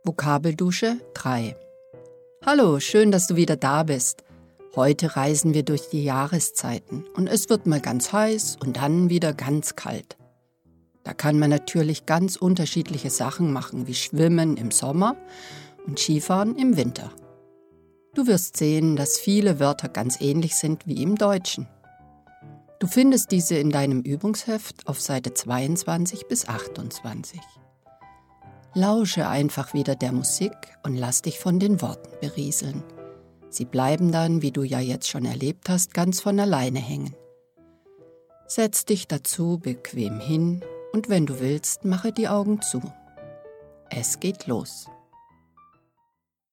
Vokabeldusche 3. Hallo, schön, dass du wieder da bist. Heute reisen wir durch die Jahreszeiten und es wird mal ganz heiß und dann wieder ganz kalt. Da kann man natürlich ganz unterschiedliche Sachen machen, wie Schwimmen im Sommer und Skifahren im Winter. Du wirst sehen, dass viele Wörter ganz ähnlich sind wie im Deutschen. Du findest diese in deinem Übungsheft auf Seite 22 bis 28. Lausche einfach wieder der Musik und lass dich von den Worten berieseln. Sie bleiben dann, wie du ja jetzt schon erlebt hast, ganz von alleine hängen. Setz dich dazu bequem hin und wenn du willst, mache die Augen zu. Es geht los.